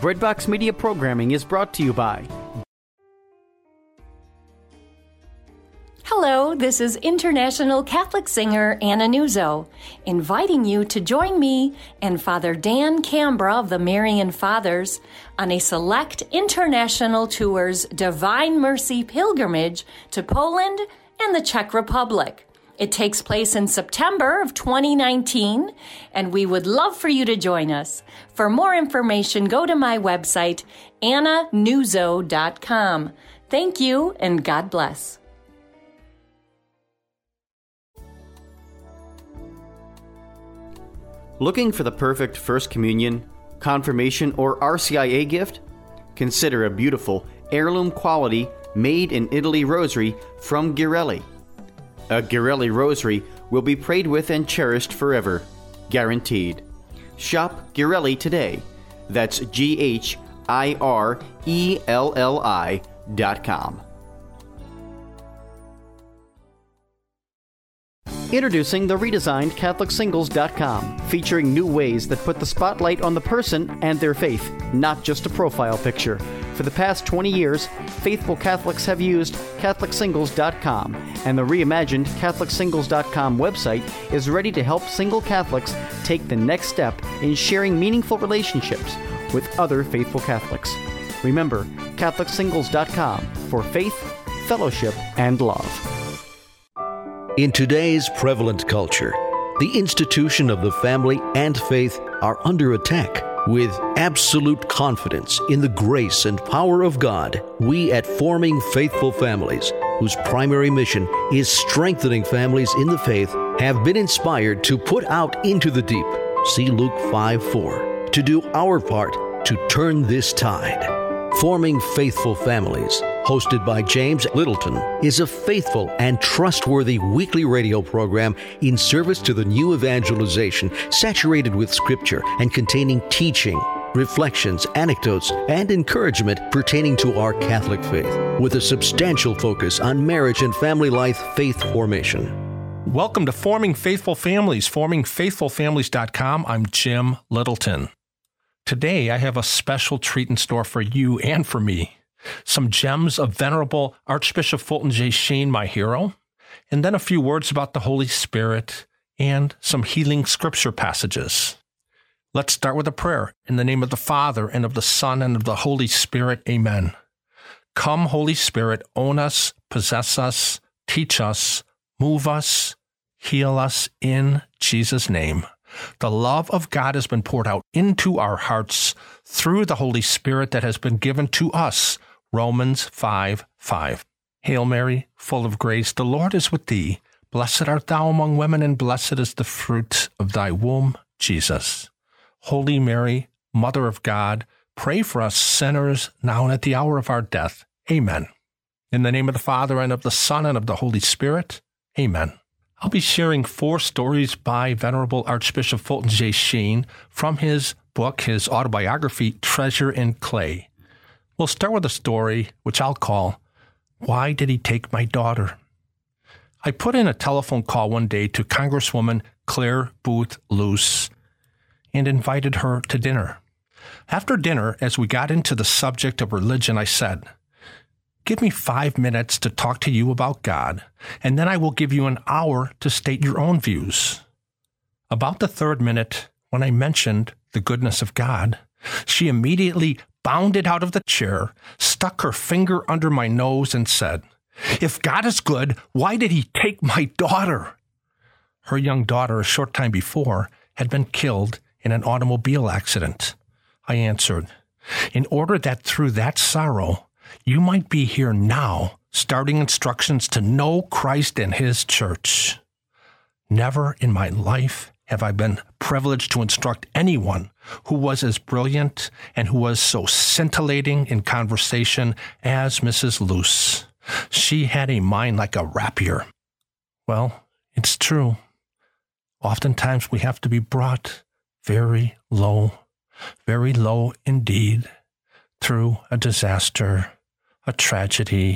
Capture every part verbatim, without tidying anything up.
Breadbox Media programming is brought to you by... Hello, this is international Catholic singer Anna Nuzzo, inviting you to join me and Father Dan Cambra of the Marian Fathers on a select international tour's Divine Mercy pilgrimage to Poland and the Czech Republic. It takes place in September of twenty nineteen, and we would love for you to join us. For more information, go to my website, anna nuzzo dot com. Thank you, and God bless. Looking for the perfect First Communion, Confirmation, or R C I A gift? Consider a beautiful, heirloom quality, made-in-Italy rosary from Ghirelli. A Ghirelli rosary will be prayed with and cherished forever, guaranteed. Shop Ghirelli today. That's G H I R E L L I dot com. Introducing the redesigned Catholic Singles dot com, featuring new ways that put the spotlight on the person and their faith, not just a profile picture. For the past twenty years, faithful Catholics have used Catholic Singles dot com, and the reimagined Catholic Singles dot com website is ready to help single Catholics take the next step in sharing meaningful relationships with other faithful Catholics. Remember, Catholic Singles dot com for faith, fellowship, and love. In today's prevalent culture, the institution of the family and faith are under attack. With absolute confidence in the grace and power of God, we at Forming Faithful Families, whose primary mission is strengthening families in the faith, have been inspired to put out into the deep, see Luke five four, to do our part to turn this tide. Forming Faithful Families, hosted by James Littleton, is a faithful and trustworthy weekly radio program in service to the new evangelization, saturated with Scripture and containing teaching, reflections, anecdotes, and encouragement pertaining to our Catholic faith, with a substantial focus on marriage and family life faith formation. Welcome to Forming Faithful Families, forming faithful families dot com. I'm Jim Littleton. Today, I have a special treat in store for you and for me. Some gems of Venerable Archbishop Fulton J. Sheen, my hero, and then a few words about the Holy Spirit and some healing scripture passages. Let's start with a prayer. In the name of the Father, and of the Son, and of the Holy Spirit, amen. Come, Holy Spirit, own us, possess us, teach us, move us, heal us in Jesus' name. The love of God has been poured out into our hearts through the Holy Spirit that has been given to us. Romans five five. Hail Mary, full of grace, the Lord is with thee. Blessed art thou among women, and blessed is the fruit of thy womb, Jesus. Holy Mary, Mother of God, pray for us sinners now and at the hour of our death. Amen. In the name of the Father, and of the Son, and of the Holy Spirit. Amen. I'll be sharing four stories by Venerable Archbishop Fulton J. Sheen from his book, his autobiography, Treasure in Clay. We'll start with a story which I'll call, Why Did He Take My Daughter? I put in a telephone call one day to Congresswoman Claire Booth Luce and invited her to dinner. After dinner, as we got into the subject of religion, I said, Give me five minutes to talk to you about God, and then I will give you an hour to state your own views. About the third minute, when I mentioned the goodness of God, she immediately bounded out of the chair, stuck her finger under my nose, and said, If God is good, why did he take my daughter? Her young daughter, a short time before, had been killed in an automobile accident. I answered, In order that through that sorrow, you might be here now, starting instructions to know Christ and his church. Never in my life have I been privileged to instruct anyone who was as brilliant and who was so scintillating in conversation as Missus Luce. She had a mind like a rapier. Well, it's true. Oftentimes we have to be brought very low, very low indeed, through a disaster, a tragedy,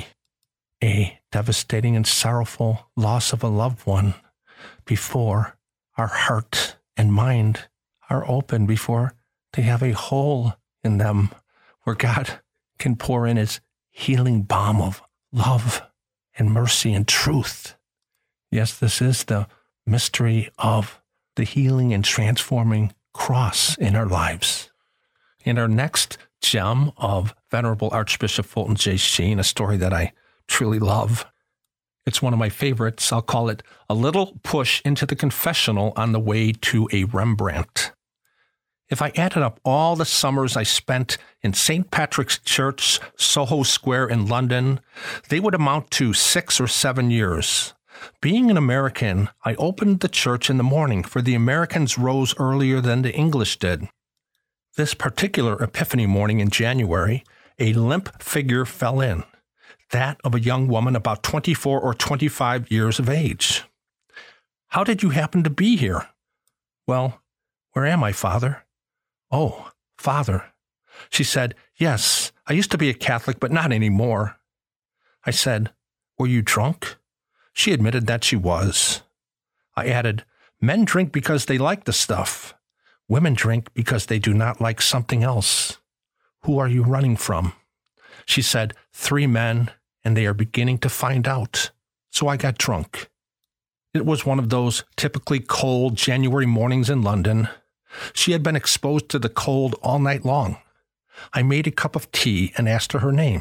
a devastating and sorrowful loss of a loved one, before our heart and mind are open, before they have a hole in them where God can pour in his healing balm of love and mercy and truth. Yes, this is the mystery of the healing and transforming cross in our lives. In our next gem of Venerable Archbishop Fulton J. Sheen, a story that I truly love. It's one of my favorites. I'll call it A Little Push into the Confessional on the Way to a Rembrandt. If I added up all the summers I spent in Saint Patrick's Church, Soho Square in London, they would amount to six or seven years. Being an American, I opened the church in the morning, for the Americans rose earlier than the English did. This particular Epiphany morning in January, a limp figure fell in, that of a young woman about twenty-four or twenty-five years of age. "How did you happen to be here?" "Well, where am I, Father?" "Oh, Father." She said, "Yes, I used to be a Catholic, but not anymore." I said, "Were you drunk?" She admitted that she was. I added, "Men drink because they like the stuff. Women drink because they do not like something else. Who are you running from?" She said, "Three men, and they are beginning to find out." So I got drunk. It was one of those typically cold January mornings in London. She had been exposed to the cold all night long. I made a cup of tea and asked her her name.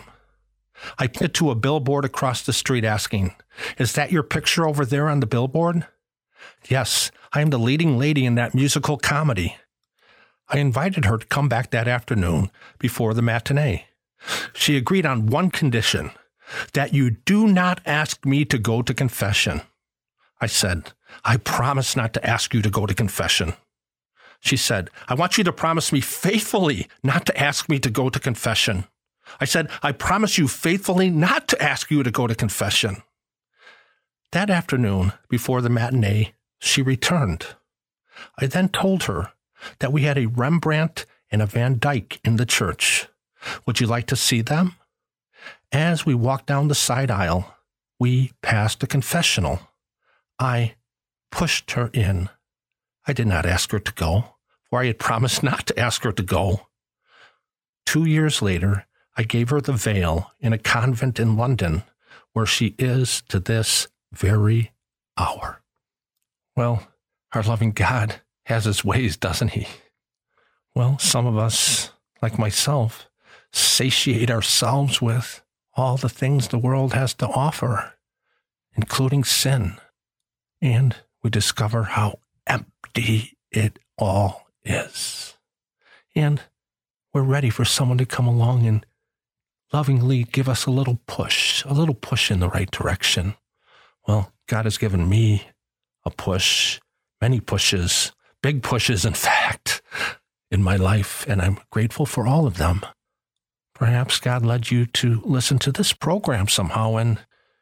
I pointed to a billboard across the street asking, "Is that your picture over there on the billboard?" "Yes, I am the leading lady in that musical comedy." I invited her to come back that afternoon before the matinee. She agreed on one condition, that you do not ask me to go to confession. I said, "I promise not to ask you to go to confession." She said, "I want you to promise me faithfully not to ask me to go to confession." I said, "I promise you faithfully not to ask you to go to confession." That afternoon, before the matinee, she returned. I then told her that we had a Rembrandt and a Van Dyck in the church. Would you like to see them? As we walked down the side aisle, we passed a confessional. I pushed her in. I did not ask her to go, for I had promised not to ask her to go. Two years later, I gave her the veil in a convent in London, where she is to this very hour. Well, our loving God has his ways, doesn't he? Well, some of us, like myself, satiate ourselves with all the things the world has to offer, including sin, and we discover how empty it all is. And we're ready for someone to come along and lovingly give us a little push, a little push in the right direction. Well, God has given me a push, many pushes, big pushes, in fact, in my life, and I'm grateful for all of them. Perhaps God led you to listen to this program somehow, and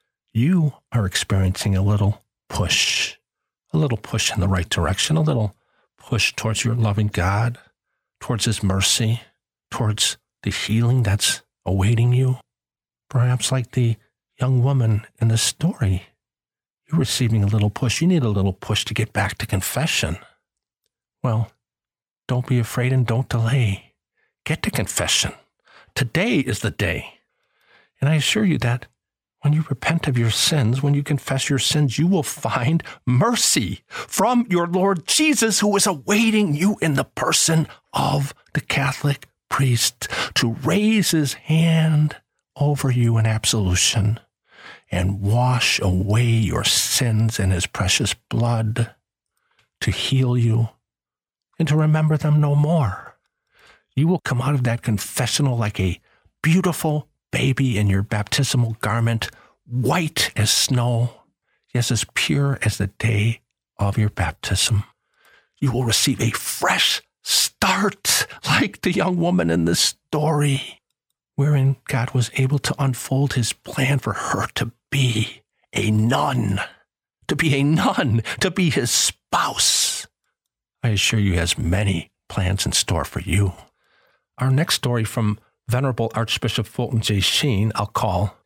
you are experiencing a little push, a little push in the right direction, a little push towards your loving God, towards his mercy, towards the healing that's awaiting you. Perhaps like the young woman in the story, you're receiving a little push. You need a little push to get back to confession. Well, don't be afraid and don't delay. Get to confession. Today is the day. And I assure you that when you repent of your sins, when you confess your sins, you will find mercy from your Lord Jesus, who is awaiting you in the person of the Catholic priest to raise his hand over you in absolution and wash away your sins in his precious blood, to heal you and to remember them no more. You will come out of that confessional like a beautiful baby in your baptismal garment, white as snow, yes, as pure as the day of your baptism. You will receive a fresh start like the young woman in this story, wherein God was able to unfold his plan for her to be a nun, to be a nun, to be his spouse. I assure you he has many plans in store for you. Our next story from Venerable Archbishop Fulton J. Sheen, I'll call,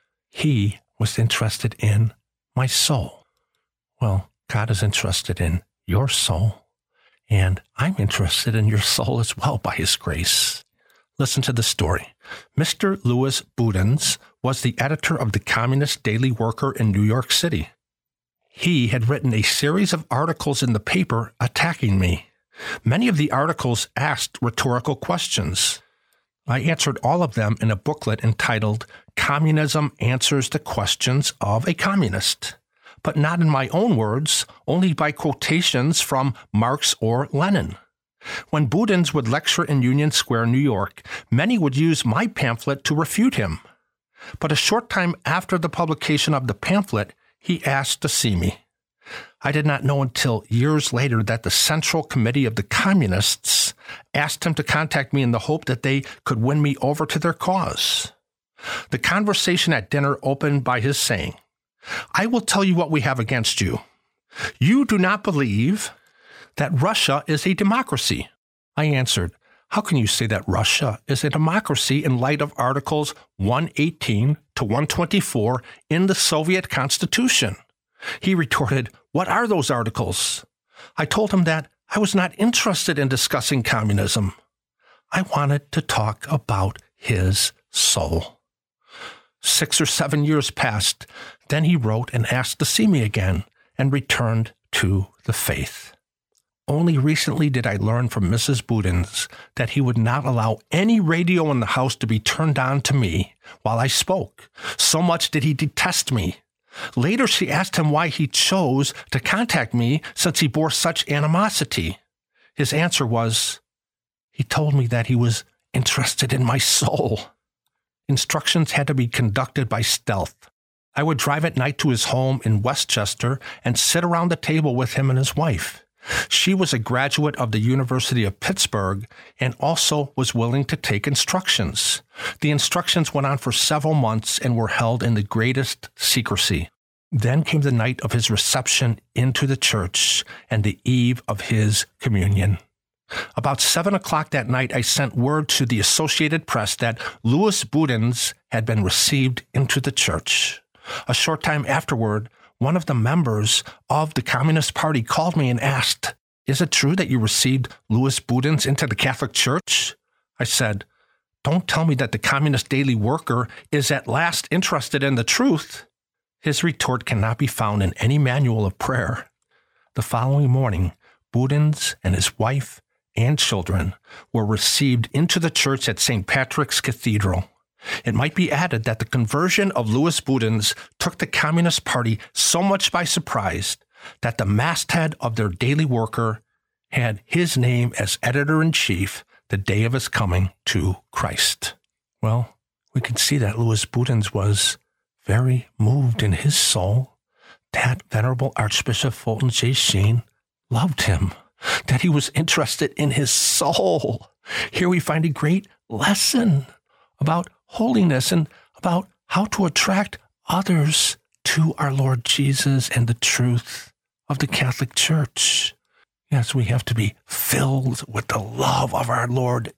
He Was Interested in My Soul. Well, God is interested in your soul, and I'm interested in your soul as well by his grace. Listen to the story. Mister Louis Boudens was the editor of the Communist Daily Worker in New York City. He had written a series of articles in the paper attacking me. Many of the articles asked rhetorical questions. I answered all of them in a booklet entitled Communism Answers the Questions of a Communist, but not in my own words, only by quotations from Marx or Lenin. When Boudens would lecture in Union Square, New York, many would use my pamphlet to refute him. But a short time after the publication of the pamphlet, he asked to see me. I did not know until years later that the Central Committee of the Communists asked him to contact me in the hope that they could win me over to their cause. The conversation at dinner opened by his saying, "I will tell you what we have against you. You do not believe that Russia is a democracy." I answered, "How can you say that Russia is a democracy in light of Articles one eighteen to one twenty-four in the Soviet Constitution?" He retorted, "What are those articles?" I told him that I was not interested in discussing communism. I wanted to talk about his soul. Six or seven years passed. Then he wrote and asked to see me again and returned to the faith. Only recently did I learn from Missus Boudens that he would not allow any radio in the house to be turned on to me while I spoke. So much did he detest me. Later, she asked him why he chose to contact me since he bore such animosity. His answer was, he told me that he was interested in my soul. Instructions had to be conducted by stealth. I would drive at night to his home in Westchester and sit around the table with him and his wife. She was a graduate of the University of Pittsburgh and also was willing to take instructions. The instructions went on for several months and were held in the greatest secrecy. Then came the night of his reception into the church and the eve of his communion. About seven o'clock that night, I sent word to the Associated Press that Louis Boudens had been received into the church. A short time afterward, one of the members of the Communist Party called me and asked, "Is it true that you received Louis Boudens into the Catholic Church?" I said, "Don't tell me that the Communist Daily Worker is at last interested in the truth." His retort cannot be found in any manual of prayer. The following morning, Boudens and his wife and children were received into the church at Saint Patrick's Cathedral. It might be added that the conversion of Louis Boudens took the Communist Party so much by surprise that the masthead of their Daily Worker had his name as editor-in-chief the day of his coming to Christ. Well, we can see that Louis Boudens was very moved in his soul, that Venerable Archbishop Fulton J. Sheen loved him, that he was interested in his soul. Here we find a great lesson about holiness and about how to attract others to our Lord Jesus and the truth of the Catholic Church. Yes, we have to be filled with the love of our Lord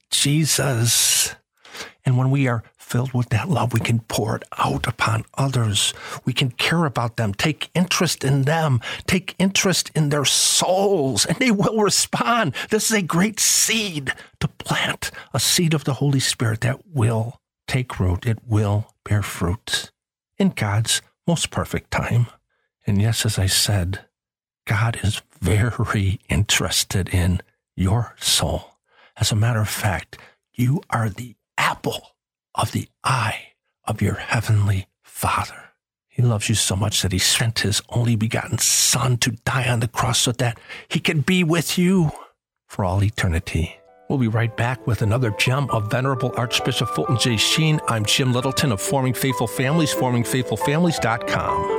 Jesus. And when we are filled with that love, we can pour it out upon others. We can care about them, take interest in them, take interest in their souls, and they will respond. This is a great seed to plant, a seed of the Holy Spirit that will take root. It will bear fruit in God's most perfect time. And yes, as I said, God is very interested in your soul. As a matter of fact, you are the apple of the eye of your heavenly Father. He loves you so much that he sent his only begotten Son to die on the cross so that he can be with you for all eternity. We'll be right back with another gem of Venerable Archbishop Fulton J. Sheen. I'm Jim Littleton of Forming Faithful Families, forming faithful families dot com.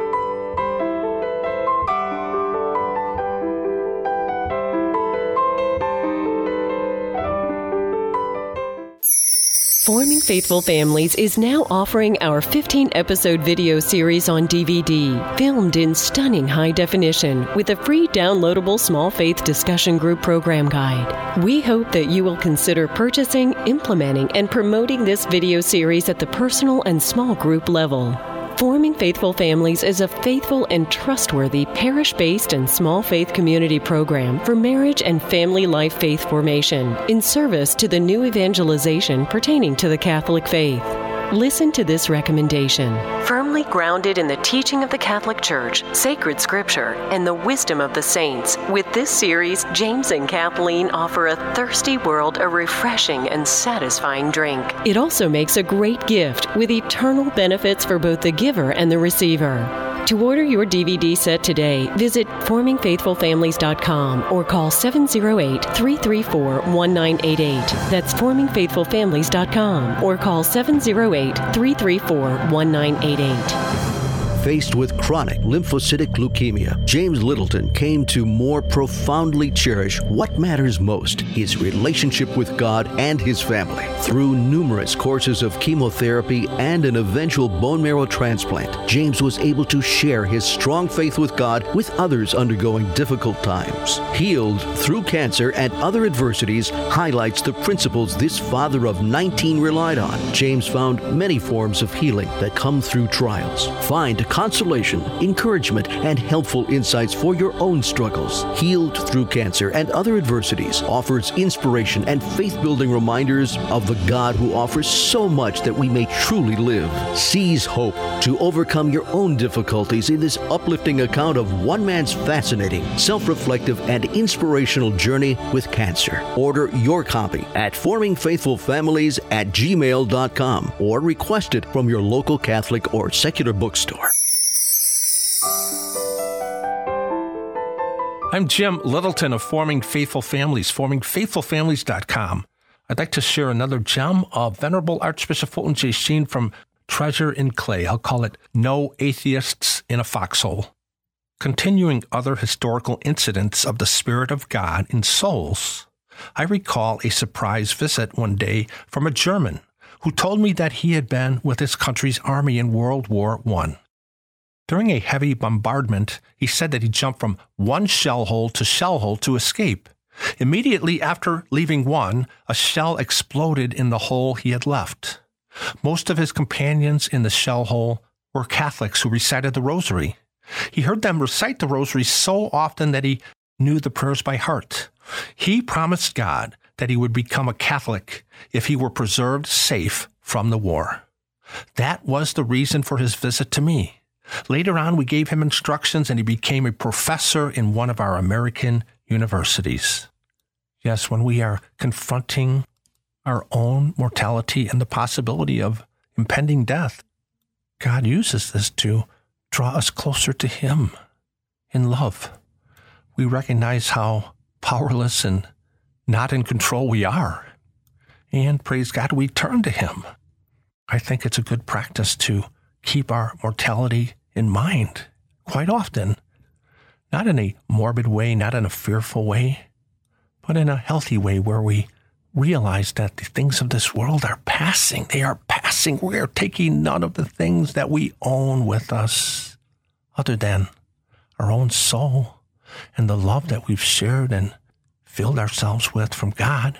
Forming Faithful Families is now offering our fifteen-episode video series on D V D, filmed in stunning high definition, with a free downloadable Small Faith Discussion Group program guide. We hope that you will consider purchasing, implementing, and promoting this video series at the personal and small group level. Forming Faithful Families is a faithful and trustworthy parish-based and small faith community program for marriage and family life faith formation in service to the new evangelization pertaining to the Catholic faith. Listen to this recommendation. Firmly grounded in the teaching of the Catholic Church, sacred scripture, and the wisdom of the saints, with this series, James and Kathleen offer a thirsty world a refreshing and satisfying drink. It also makes a great gift with eternal benefits for both the giver and the receiver. To order your D V D set today, visit forming faithful families dot com or call seven oh eight, three three four, one nine eight eight. That's forming faithful families dot com or call seven oh eight, three three four, one nine eight eight. Faced with chronic lymphocytic leukemia, James Littleton came to more profoundly cherish what matters most, his relationship with God and his family. Through numerous courses of chemotherapy and an eventual bone marrow transplant, James was able to share his strong faith with God with others undergoing difficult times. Healed Through Cancer and Other Adversities highlights the principles this father of nineteen relied on. James found many forms of healing that come through trials. Find consolation, encouragement, and helpful insights for your own struggles. Healed Through Cancer and Other Adversities offers inspiration and faith-building reminders of the God who offers so much that we may truly live. Seize hope to overcome your own difficulties in this uplifting account of one man's fascinating, self-reflective, and inspirational journey with cancer. Order your copy at forming faithful families at gmail dot com or request it from your local Catholic or secular bookstore. I'm Jim Littleton of Forming Faithful Families, forming faithful families dot com. I'd like to share another gem of Venerable Archbishop Fulton J. Sheen from Treasure in Clay. I'll call it No Atheists in a Foxhole. Continuing other historical incidents of the Spirit of God in souls, I recall a surprise visit one day from a German who told me that he had been with his country's army in World War One. During a heavy bombardment, he said that he jumped from one shell hole to shell hole to escape. Immediately after leaving one, a shell exploded in the hole he had left. Most of his companions in the shell hole were Catholics who recited the rosary. He heard them recite the rosary so often that he knew the prayers by heart. He promised God that he would become a Catholic if he were preserved safe from the war. That was the reason for his visit to me. Later on, we gave him instructions and he became a professor in one of our American universities. Yes, when we are confronting our own mortality and the possibility of impending death, God uses this to draw us closer to Him in love. We recognize how powerless and not in control we are. And praise God, we turn to Him. I think it's a good practice to keep our mortality in mind quite often, not in a morbid way, not in a fearful way, but in a healthy way where we realize that the things of this world are passing. They are passing. We are taking none of the things that we own with us other than our own soul and the love that we've shared and filled ourselves with from God.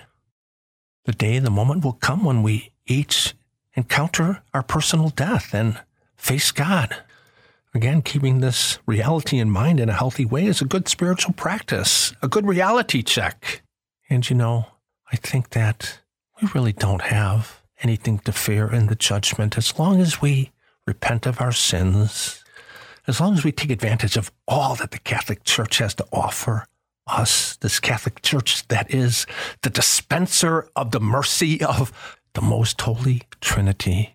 The day, the moment will come when we each encounter our personal death and face God. Again, keeping this reality in mind in a healthy way is a good spiritual practice, a good reality check. And you know, I think that we really don't have anything to fear in the judgment as long as we repent of our sins, as long as we take advantage of all that the Catholic Church has to offer us, this Catholic Church that is the dispenser of the mercy of the Most Holy Trinity.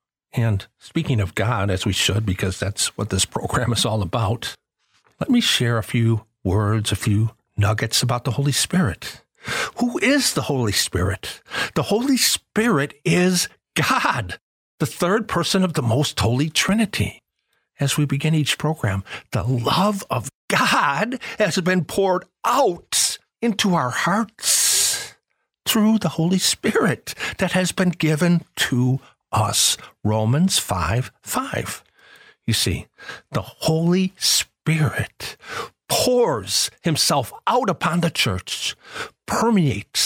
And speaking of God, as we should, because that's what this program is all about, let me share a few words, a few nuggets about the Holy Spirit. Who is the Holy Spirit? The Holy Spirit is God, the third person of the Most Holy Trinity. As we begin each program, the love of God has been poured out into our hearts through the Holy Spirit that has been given to us. Romans five five. You see, the Holy Spirit pours Himself out upon the church, permeates,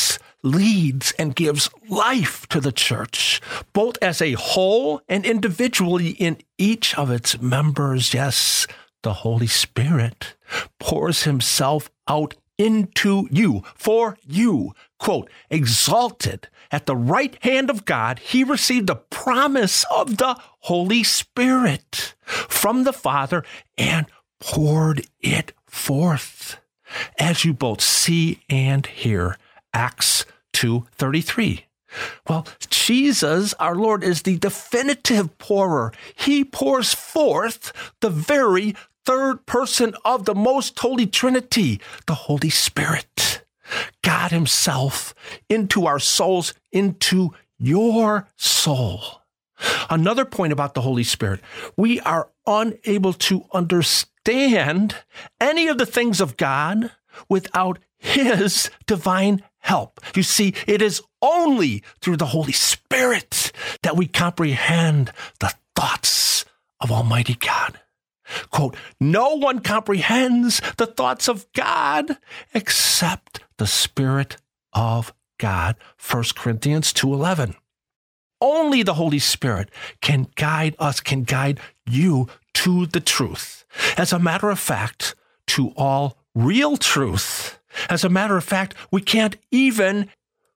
leads and gives life to the church, both as a whole and individually in each of its members. Yes, the Holy Spirit pours himself out into you, for you. Quote, exalted at the right hand of God, he received the promise of the Holy Spirit from the Father and poured it forth, as you both see and hear. Acts two thirty-three. Well, Jesus, our Lord, is the definitive pourer. He pours forth the very third person of the most holy Trinity, the Holy Spirit, God himself, into our souls, into your soul. Another point about the Holy Spirit, we are unable to understand any of the things of God without his divine help. You see, it is only through the Holy Spirit that we comprehend the thoughts of Almighty God. Quote, no one comprehends the thoughts of God except the Spirit of God. First Corinthians two eleven. Only the Holy Spirit can guide us, can guide you to the truth. As a matter of fact, to all real truth. As a matter of fact, we can't even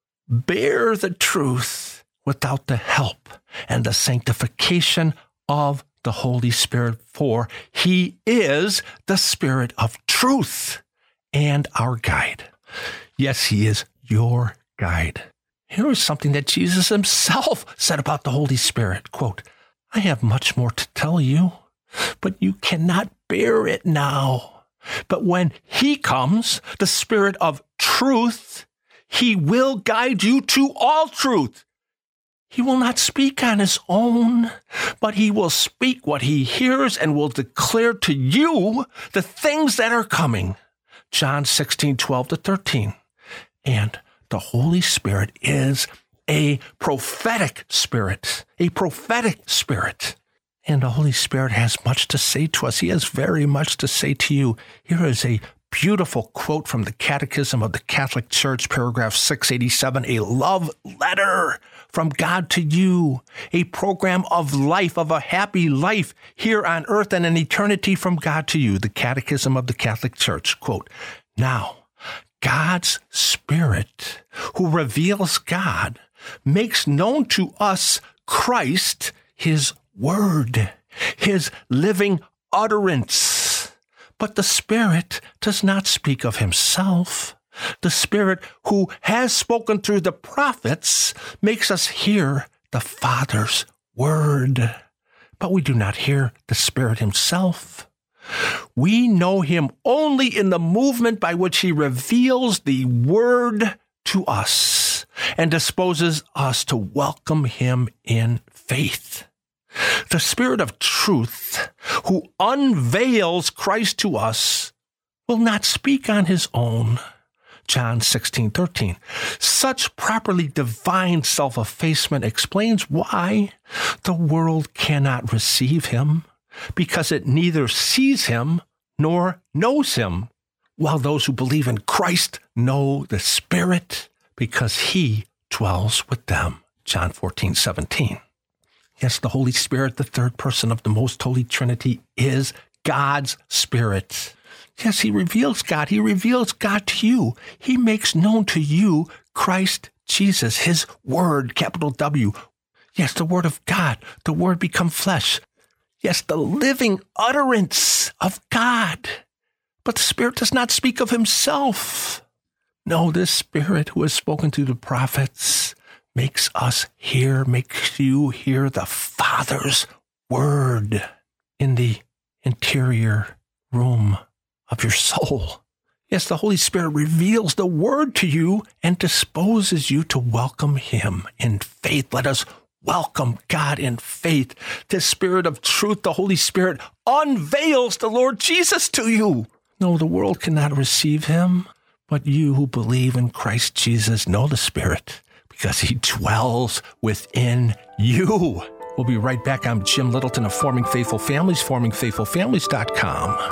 bear the truth without the help and the sanctification of the Holy Spirit, for he is the Spirit of truth and our guide. Yes, he is your guide. Here is something that Jesus himself said about the Holy Spirit. Quote, I have much more to tell you, but you cannot bear it now. But when he comes, the Spirit of truth, he will guide you to all truth. He will not speak on his own, but he will speak what he hears and will declare to you the things that are coming. John sixteen, twelve to thirteen. And the Holy Spirit is a prophetic spirit, a prophetic spirit. And the Holy Spirit has much to say to us. He has very much to say to you. Here is a beautiful quote from the Catechism of the Catholic Church, paragraph six eighty-seven, a love letter from God to you, a program of life, of a happy life here on earth and in eternity from God to you, the Catechism of the Catholic Church. Quote, now, God's Spirit, who reveals God, makes known to us Christ, his word, his living utterance. But the Spirit does not speak of himself. The Spirit who has spoken through the prophets makes us hear the Father's word. But we do not hear the Spirit himself. We know him only in the movement by which he reveals the word to us and disposes us to welcome him in faith. The Spirit of truth, who unveils Christ to us, will not speak on his own. John sixteen, thirteen. Such properly divine self-effacement explains why the world cannot receive him, because it neither sees him nor knows him, while those who believe in Christ know the Spirit, because he dwells with them. John fourteen, seventeen. Yes, the Holy Spirit, the third person of the most holy Trinity, is God's Spirit. Yes, he reveals God. He reveals God to you. He makes known to you Christ Jesus, his word, capital W. Yes, the word of God, the word become flesh. Yes, the living utterance of God. But the Spirit does not speak of himself. No, this Spirit who has spoken through the prophets makes us hear, makes you hear the Father's word in the interior room of your soul. Yes, the Holy Spirit reveals the word to you and disposes you to welcome him in faith. Let us welcome God in faith. The Spirit of truth, the Holy Spirit, unveils the Lord Jesus to you. No, the world cannot receive him, but you who believe in Christ Jesus know the Spirit, because he dwells within you. We'll be right back. I'm Jim Littleton of Forming Faithful Families, forming faithful families dot com.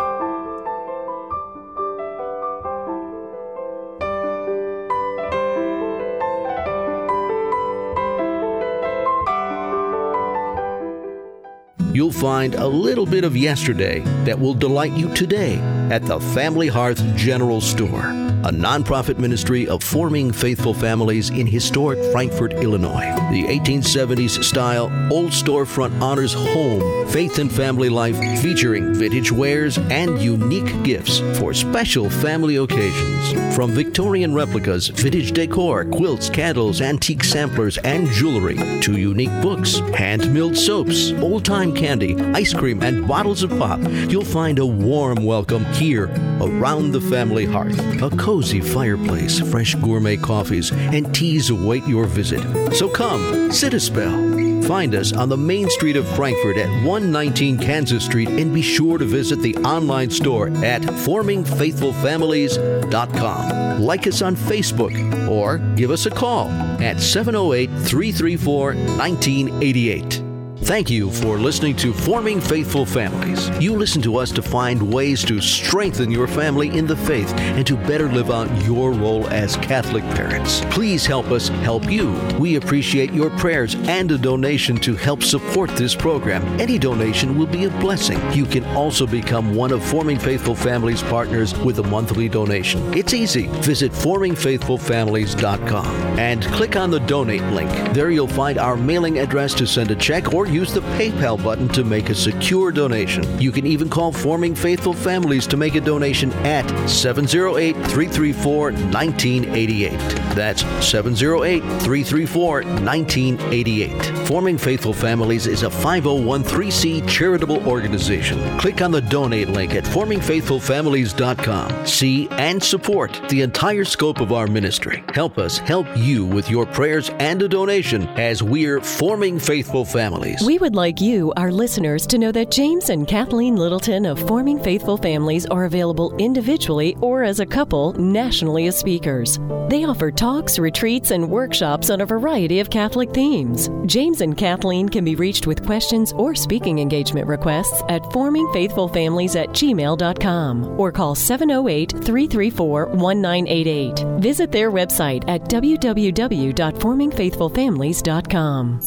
you'll find a little bit of yesterday that will delight you today at the Family Hearth General Store, a nonprofit ministry of forming faithful families in historic Frankfort, Illinois. The eighteen seventies style old storefront honors home, faith, and family life, featuring vintage wares and unique gifts for special family occasions. From Victorian replicas, vintage decor, quilts, candles, antique samplers, and jewelry, to unique books, hand-milled soaps, old-time candy, ice cream, and bottles of pop, you'll find a warm welcome here around the family hearth. A cozy fireplace, fresh gourmet coffees, and teas await your visit. So come, sit a spell. Find us on the main street of Frankfort at one nineteen Kansas Street, and be sure to visit the online store at forming faithful families dot com. Like us on Facebook or give us a call at seven oh eight, three three four, one nine eight eight. Thank you for listening to Forming Faithful Families. You listen to us to find ways to strengthen your family in the faith and to better live out your role as Catholic parents. Please help us help you. We appreciate your prayers and a donation to help support this program. Any donation will be a blessing. You can also become one of Forming Faithful Families partners with a monthly donation. It's easy. Visit forming faithful families dot com and click on the donate link. There you'll find our mailing address to send a check, or use the PayPal button to make a secure donation. You can even call Forming Faithful Families to make a donation at seven oh eight, three three four, one nine eight eight. That's seven oh eight, three three four, one nine eight eight. Forming Faithful Families is a five oh one c charitable organization. Click on the donate link at forming faithful families dot com. See and support the entire scope of our ministry. Help us help you with your prayers and a donation as we're forming faithful families. We would like you, our listeners, to know that James and Kathleen Littleton of Forming Faithful Families are available individually or as a couple nationally as speakers. They offer talks, retreats, and workshops on a variety of Catholic themes. James and Kathleen can be reached with questions or speaking engagement requests at forming faithful families at gmail dot com or call seven oh eight, three three four, one nine eight eight. Visit their website at w w w dot forming faithful families dot com.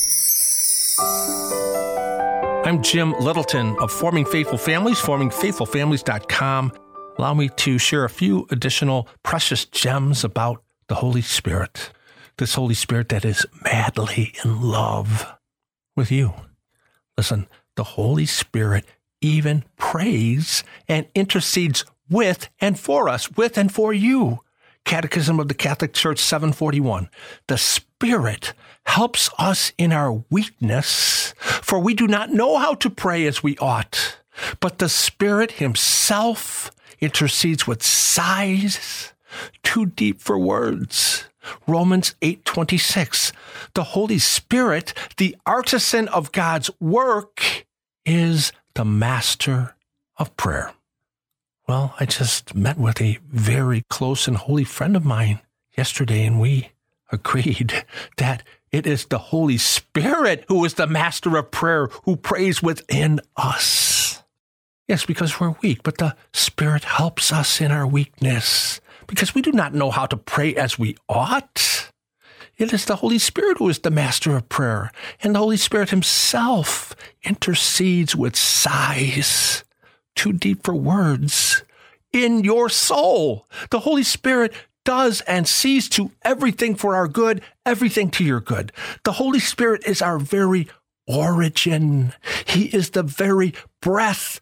I'm Jim Littleton of Forming Faithful Families, forming faithful families dot com. Allow me to share a few additional precious gems about the Holy Spirit. This Holy Spirit that is madly in love with you. Listen, the Holy Spirit even prays and intercedes with and for us, with and for you. Catechism of the Catholic Church seven forty-one. The Spirit helps us in our weakness, for we do not know how to pray as we ought. But the Spirit himself intercedes with sighs too deep for words. Romans eight twenty-six. The Holy Spirit, the artisan of God's work, is the master of prayer. Well, I just met with a very close and holy friend of mine yesterday, and we agreed that it is the Holy Spirit who is the master of prayer, who prays within us. Yes, because we're weak, but the Spirit helps us in our weakness, because we do not know how to pray as we ought. It is the Holy Spirit who is the master of prayer, and the Holy Spirit himself intercedes with sighs too deep for words in your soul. The Holy Spirit does and sees to everything for our good, everything to your good. The Holy Spirit is our very origin. He is the very breath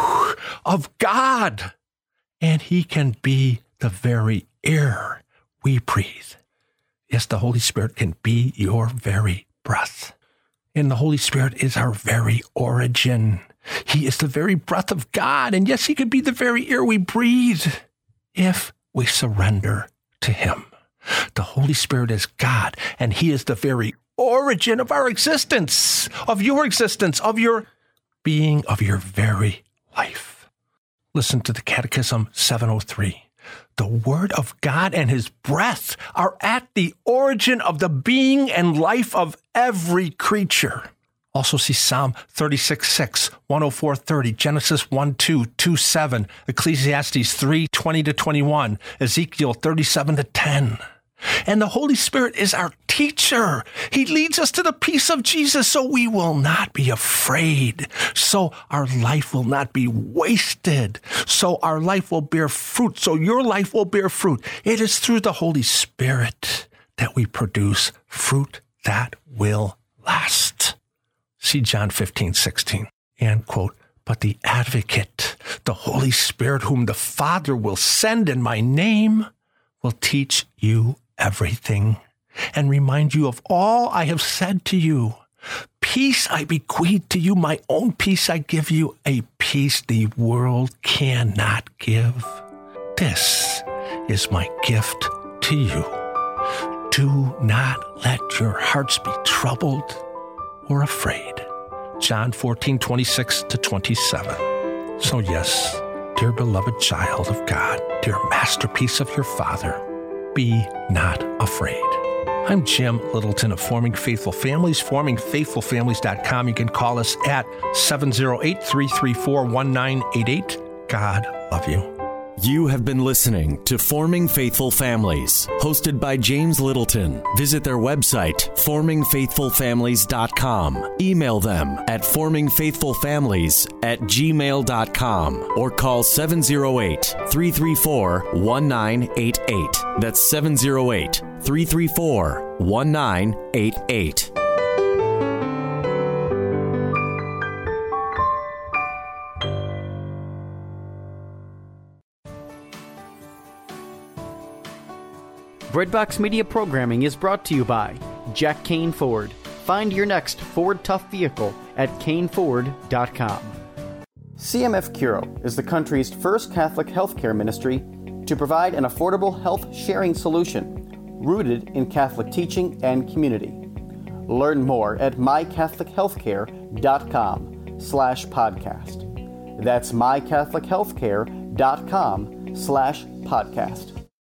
of God, and he can be the very air we breathe. Yes, the Holy Spirit can be your very breath. And the Holy Spirit is our very origin. He is the very breath of God. And yes, he can be the very air we breathe if we surrender to him. The Holy Spirit is God, and he is the very origin of our existence, of your existence, of your being, of your very life. Listen to the Catechism seven oh three. The Word of God and his breath are at the origin of the being and life of every creature. Also see Psalm thirty-six six, one oh four thirty, Genesis one two, two seven, Ecclesiastes three twenty to twenty-one, Ezekiel thirty-seven to ten. And the Holy Spirit is our teacher. He leads us to the peace of Jesus, so we will not be afraid. So our life will not be wasted. So our life will bear fruit. So your life will bear fruit. It is through the Holy Spirit that we produce fruit that will last. See John fifteen, sixteen. And quote, but the advocate, the Holy Spirit, whom the Father will send in my name, will teach you everything and remind you of all I have said to you. Peace I bequeath to you, my own peace I give you, a peace the world cannot give. This is my gift to you. Do not let your hearts be troubled or afraid. John fourteen, twenty-six to twenty-seven. So yes, dear beloved child of God, dear masterpiece of your Father, be not afraid. I'm Jim Littleton of Forming Faithful Families, forming faithful families dot com. You can call us at seven oh eight, three three four, one nine eight eight. God love you. You have been listening to Forming Faithful Families, hosted by James Littleton. Visit their website, forming faithful families dot com. Email them at forming faithful families at gmail dot com or call seven oh eight, three three four, one nine eight eight. That's seven oh eight, three three four, one nine eight eight. Breadbox Media programming is brought to you by Jack Kane Ford. Find your next Ford Tough vehicle at kane ford dot com. C M F Curo is the country's first Catholic healthcare ministry to provide an affordable health sharing solution rooted in Catholic teaching and community. Learn more at my catholic healthcare dot com slash podcast. That's my catholic healthcare dot com slash podcast.